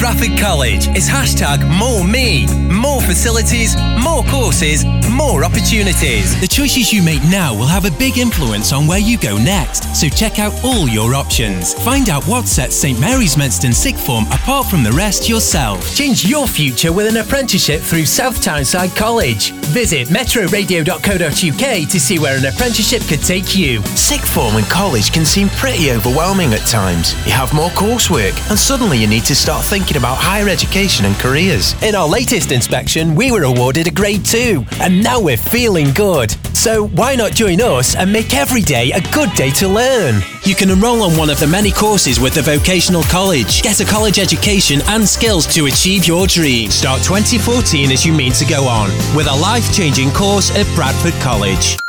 Bradford College is #MoreMe. More facilities, more courses, more opportunities. The choices you make now will have a big influence on where you go next, so check out all your options. Find out what sets St Mary's Menston Sixth Form apart from the rest yourself. Change your future with an apprenticeship through South Tyneside College. Visit metroradio.co.uk to see where an apprenticeship could take you. Sixth Form and college can seem pretty overwhelming at times. You have more coursework and suddenly you need to start thinking about higher education and careers. In our latest inspection, we were awarded a grade 2 and now we're feeling good. So why not join us and make every day a good day to learn? You can enrol on one of the many courses with the vocational college. Get a college education and skills to achieve your dream. Start 2014 as you mean to go on with a life-changing course at Bradford College.